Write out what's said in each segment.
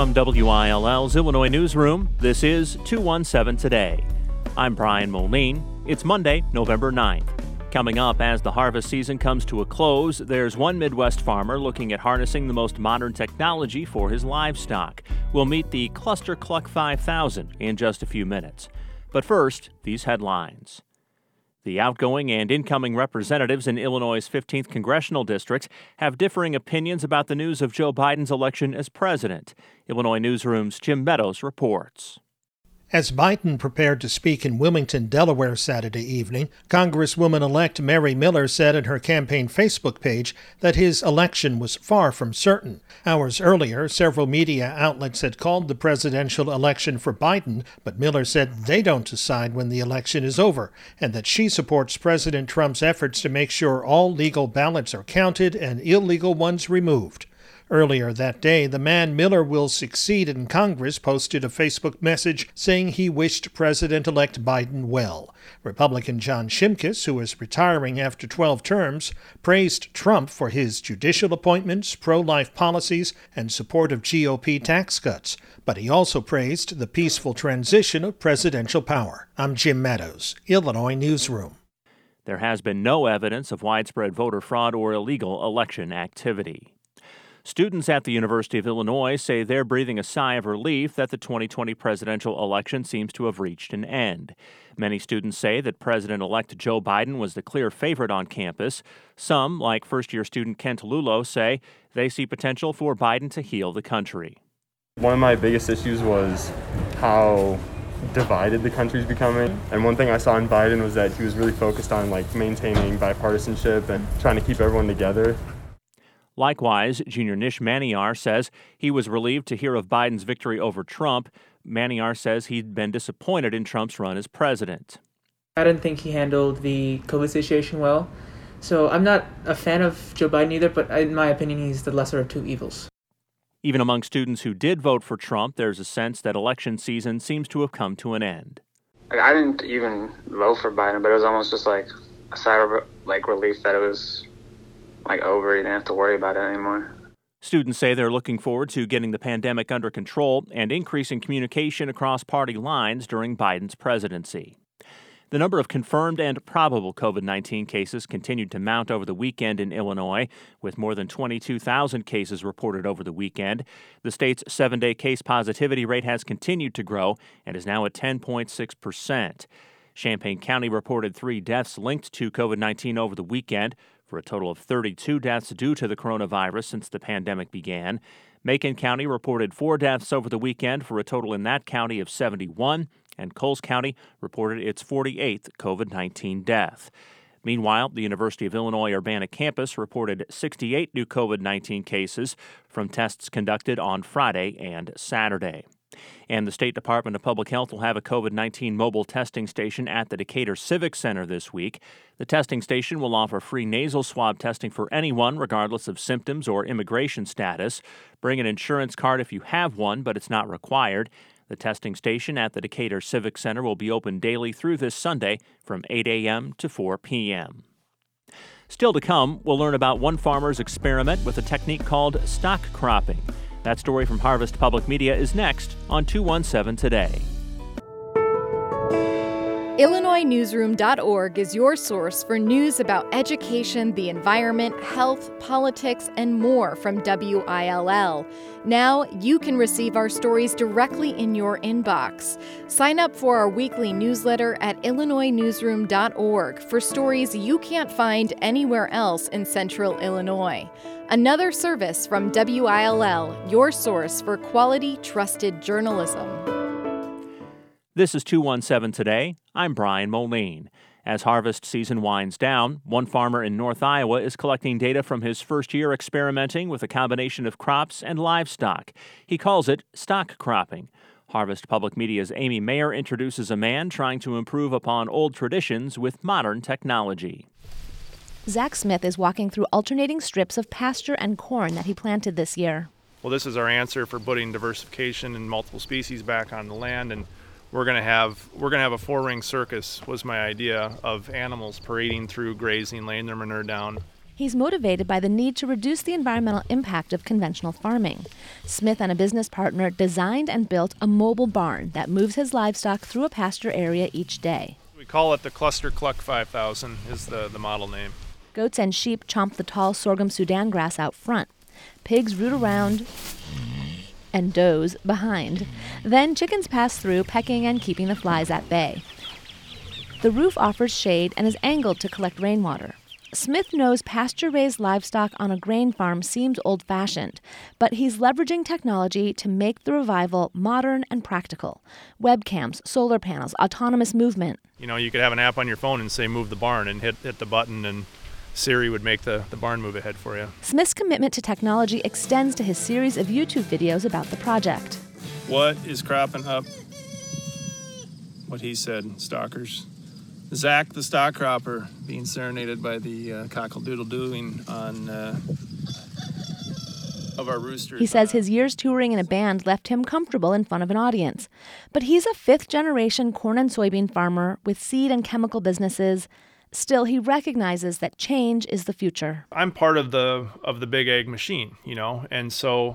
From WILL's Illinois Newsroom, this is 217 Today. I'm Brian Moline. It's Monday, November 9th. Coming up, as the harvest season comes to a close, there's one Midwest farmer looking at harnessing the most modern technology for his livestock. We'll meet the Cluster Cluck 5000 in just a few minutes. But first, these headlines. The outgoing and incoming representatives in Illinois' 15th congressional district have differing opinions about the news of Joe Biden's election as president. Illinois Newsroom's Jim Meadows reports. As Biden prepared to speak in Wilmington, Delaware Saturday evening, Congresswoman-elect Mary Miller said in her campaign Facebook page that his election was far from certain. Hours earlier, several media outlets had called the presidential election for Biden, but Miller said they don't decide when the election is over, and that she supports President Trump's efforts to make sure all legal ballots are counted and illegal ones removed. Earlier that day, the man Miller will succeed in Congress posted a Facebook message saying he wished President-elect Biden well. Republican John Shimkus, who is retiring after 12 terms, praised Trump for his judicial appointments, pro-life policies, and support of GOP tax cuts. But he also praised the peaceful transition of presidential power. I'm Jim Meadows, Illinois Newsroom. There has been no evidence of widespread voter fraud or illegal election activity. Students at the University of Illinois say they're breathing a sigh of relief that the 2020 presidential election seems to have reached an end. Many students say that President-elect Joe Biden was the clear favorite on campus. Some, like first-year student Kent Lulo, say they see potential for Biden to heal the country. One of my biggest issues was how divided the country's becoming. And one thing I saw in Biden was that he was really focused on maintaining bipartisanship and trying to keep everyone together. Likewise, junior Nish Maniar says he was relieved to hear of Biden's victory over Trump. Maniar says he'd been disappointed in Trump's run as president. I didn't think he handled the COVID situation well. So I'm not a fan of Joe Biden either, but in my opinion, he's the lesser of two evils. Even among students who did vote for Trump, there's a sense that election season seems to have come to an end. I didn't even vote for Biden, but it was almost just a sigh of relief that it was over. You didn't have to worry about it anymore. Students say they're looking forward to getting the pandemic under control and increasing communication across party lines during Biden's presidency. The number of confirmed and probable COVID-19 cases continued to mount over the weekend in Illinois, with more than 22,000 cases reported over the weekend. The state's 7-day case positivity rate has continued to grow and is now at 10.6%. Champaign County reported 3 deaths linked to COVID-19 over the weekend, for a total of 32 deaths due to the coronavirus since the pandemic began. Macon County reported 4 deaths over the weekend for a total in that county of 71, and Coles County reported its 48th COVID-19 death. Meanwhile, the University of Illinois Urbana campus reported 68 new COVID-19 cases from tests conducted on Friday and Saturday. And the State Department of Public Health will have a COVID-19 mobile testing station at the Decatur Civic Center this week. The testing station will offer free nasal swab testing for anyone, regardless of symptoms or immigration status. Bring an insurance card if you have one, but it's not required. The testing station at the Decatur Civic Center will be open daily through this Sunday from 8 a.m. to 4 p.m. Still to come, we'll learn about one farmer's experiment with a technique called stock cropping. That story from Harvest Public Media is next on 217 Today. IllinoisNewsroom.org is your source for news about education, the environment, health, politics, and more from WILL. Now you can receive our stories directly in your inbox. Sign up for our weekly newsletter at IllinoisNewsroom.org for stories you can't find anywhere else in Central Illinois. Another service from WILL, your source for quality, trusted journalism. This is 217 Today. I'm Brian Moline. As harvest season winds down, one farmer in North Iowa is collecting data from his first year experimenting with a combination of crops and livestock. He calls it stock cropping. Harvest Public Media's Amy Mayer introduces a man trying to improve upon old traditions with modern technology. Zach Smith is walking through alternating strips of pasture and corn that he planted this year. Well, this is our answer for putting diversification and multiple species back on the land, and we're gonna have a 4-ring circus was my idea of animals parading through, grazing, laying their manure down. He He's motivated by the need to reduce the environmental impact of conventional farming. Smith and a business partner designed and built a mobile barn that moves his livestock through a pasture area each day. We call it the Cluster Cluck 5000 is the model name. Goats and sheep chomp the tall sorghum Sudan grass out front. Pigs root around and doze behind. Then chickens pass through, pecking and keeping the flies at bay. The roof offers shade and is angled to collect rainwater. Smith knows pasture-raised livestock on a grain farm seems old-fashioned, but he's leveraging technology to make the revival modern and practical. Webcams, solar panels, autonomous movement. You know, you could have an app on your phone and say move the barn and hit the button, and Siri would make the barn move ahead for you. Smith's commitment to technology extends to his series of YouTube videos about the project. What is cropping up? What he said, stalkers. Zach the stock cropper being serenaded by the cockle-doodle-dooing on of our roosters. He says his years touring in a band left him comfortable in front of an audience. But he's a fifth-generation corn and soybean farmer with seed and chemical businesses. Still, he recognizes that change is the future. I'm part of the big ag machine, you know, and so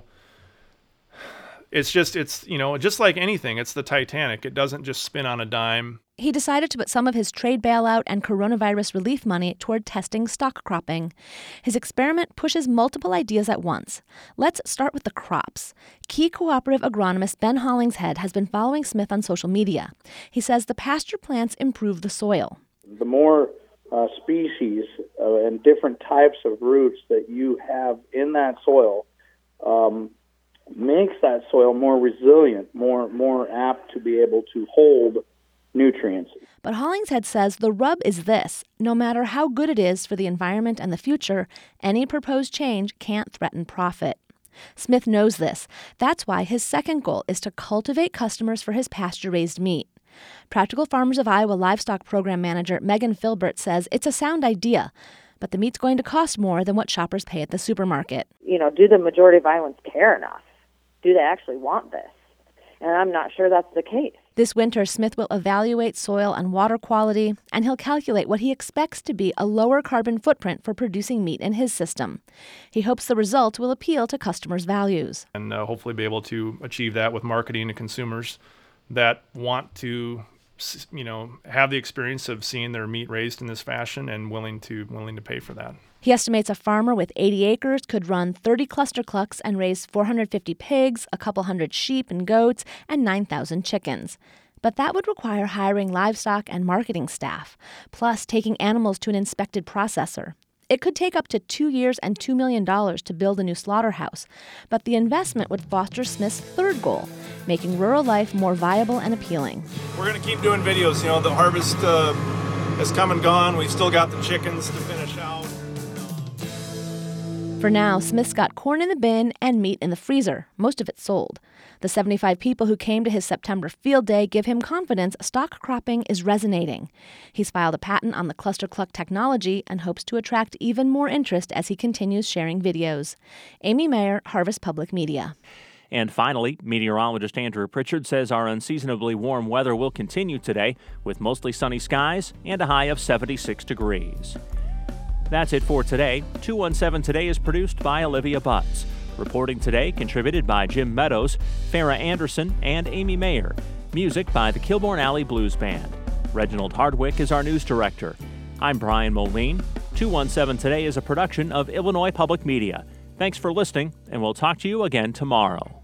it's you know, just like anything, it's the Titanic. It doesn't just spin on a dime. He decided to put some of his trade bailout and coronavirus relief money toward testing stock cropping. His experiment pushes multiple ideas at once. Let's start with the crops. Key cooperative agronomist Ben Hollingshead has been following Smith on social media. He says the pasture plants improve the soil. The more species and different types of roots that you have in that soil makes that soil more resilient, more apt to be able to hold nutrients. But Hollingshead says the rub is this: no matter how good it is for the environment and the future, any proposed change can't threaten profit. Smith knows this. That's why his second goal is to cultivate customers for his pasture-raised meat. Practical Farmers of Iowa Livestock Program Manager Megan Filbert says it's a sound idea, but the meat's going to cost more than what shoppers pay at the supermarket. You know, do the majority of Iowans care enough? Do they actually want this? And I'm not sure that's the case. This winter, Smith will evaluate soil and water quality, and he'll calculate what he expects to be a lower carbon footprint for producing meat in his system. He hopes the result will appeal to customers' values. And hopefully be able to achieve that with marketing to consumers that want to, you know, have the experience of seeing their meat raised in this fashion and willing to pay for that. He estimates a farmer with 80 acres could run 30 cluster clucks and raise 450 pigs, a couple hundred sheep and goats, and 9,000 chickens. But that would require hiring livestock and marketing staff, plus taking animals to an inspected processor. It could take up to 2 years and $2 million to build a new slaughterhouse, but the investment would foster Smith's third goal, making rural life more viable and appealing. We're going to keep doing videos. You know, the harvest has come and gone. We've still got the chickens to finish out. For now, Smith's got corn in the bin and meat in the freezer, most of it sold. The 75 people who came to his September field day give him confidence stock cropping is resonating. He's filed a patent on the cluster cluck technology and hopes to attract even more interest as he continues sharing videos. Amy Mayer, Harvest Public Media. And finally, meteorologist Andrew Pritchard says our unseasonably warm weather will continue today with mostly sunny skies and a high of 76 degrees. That's it for today. 217 Today is produced by Olivia Butts. Reporting today contributed by Jim Meadows, Farah Anderson, and Amy Mayer. Music by the Kilbourne Alley Blues Band. Reginald Hardwick is our news director. I'm Brian Moline. 217 Today is a production of Illinois Public Media. Thanks for listening, and we'll talk to you again tomorrow.